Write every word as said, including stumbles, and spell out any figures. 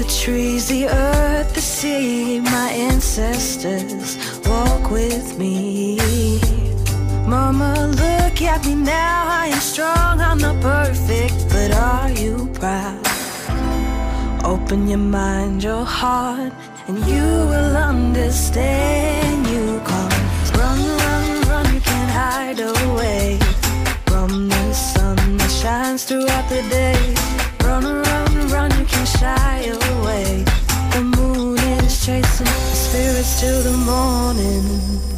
trees, the earth, the sea, my ancestors walk with me. Mama, look at me now, I am strong, I'm not perfect, but are you proud? Open your mind, your heart, and you will understand. You can't run, run, run, you can't hide away from the sun that shines throughout the day. Run, run, run, you can't shy away. The moon is chasing the spirits till the morning.